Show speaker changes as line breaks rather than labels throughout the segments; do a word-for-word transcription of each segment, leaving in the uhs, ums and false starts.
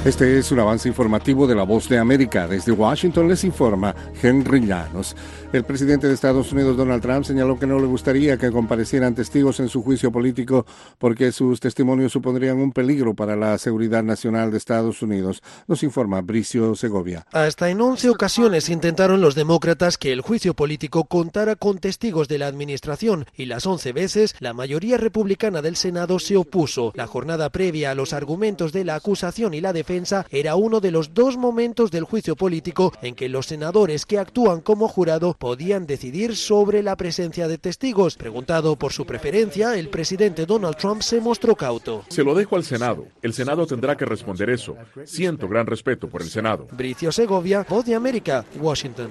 Este es un avance informativo de La Voz de América. Desde Washington les informa Henry Llanos. El presidente de Estados Unidos, Donald Trump, señaló que no le gustaría que comparecieran testigos en su juicio político porque sus testimonios supondrían un peligro para la seguridad nacional de Estados Unidos. Nos informa Bricio Segovia.
Hasta en once ocasiones intentaron los demócratas que el juicio político contara con testigos de la administración y las once veces la mayoría republicana del Senado se opuso. La jornada previa a los argumentos de la acusación y la defensa era uno de los dos momentos del juicio político en que los senadores que actúan como jurado podían decidir sobre la presencia de testigos. Preguntado por su preferencia, el presidente Donald Trump se mostró cauto.
Se lo dejo al Senado. El Senado tendrá que responder eso. Siento gran respeto por el Senado.
Bricio Segovia, Voz de América, Washington.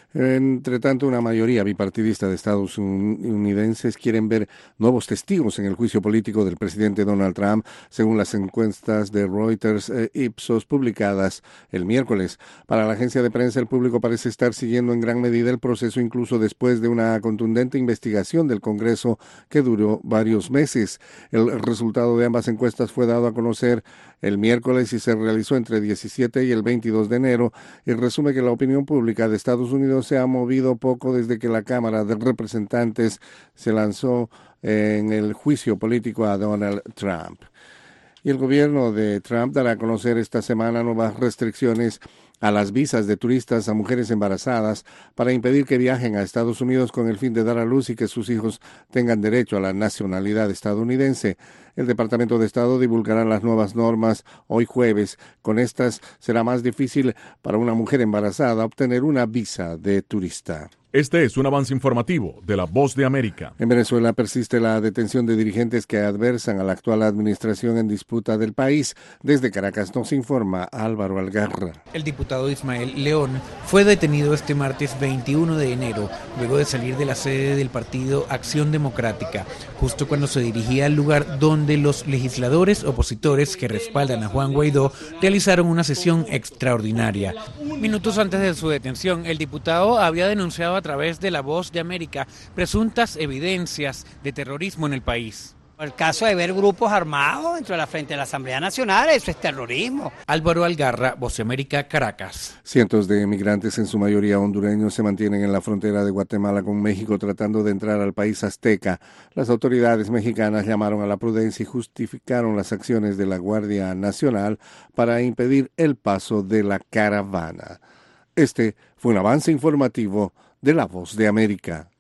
Entre tanto, una mayoría bipartidista de estadounidenses quieren ver nuevos testigos en el juicio político del presidente Donald Trump, según las encuestas de Reuters e Ipsos publicadas el miércoles. Para la agencia de prensa, el público parece estar siguiendo en gran medida el proceso, incluso después de una contundente investigación del Congreso que duró varios meses. El resultado de ambas encuestas fue dado a conocer el miércoles y se realizó entre el diecisiete y el veintidós de enero y resume que la opinión pública de Estados Unidos se ha movido poco desde que la Cámara de Representantes se lanzó en el juicio político a Donald Trump. Y el gobierno de Trump dará a conocer esta semana nuevas restricciones a las visas de turistas a mujeres embarazadas para impedir que viajen a Estados Unidos con el fin de dar a luz y que sus hijos tengan derecho a la nacionalidad estadounidense. El Departamento de Estado divulgará las nuevas normas hoy jueves. Con estas será más difícil para una mujer embarazada obtener una visa de turista.
Este es un avance informativo de La Voz de América.
En Venezuela persiste la detención de dirigentes que adversan a la actual administración en disputa del país. Desde Caracas nos informa Álvaro Algarra.
El diputado Ismael León fue detenido este martes veintiuno de enero, luego de salir de la sede del partido Acción Democrática, justo cuando se dirigía al lugar donde los legisladores opositores que respaldan a Juan Guaidó realizaron una sesión extraordinaria. Minutos antes de su detención, el diputado había denunciado a través de La Voz de América presuntas evidencias de terrorismo en el país.
El caso de ver grupos armados dentro de la frente de la Asamblea Nacional, eso es terrorismo.
Álvaro Algarra, Voz de América, Caracas.
Cientos de migrantes, en su mayoría hondureños, se mantienen en la frontera de Guatemala con México tratando de entrar al país azteca. Las autoridades mexicanas llamaron a la prudencia y justificaron las acciones de la Guardia Nacional para impedir el paso de la caravana. Este fue un avance informativo de La Voz de América.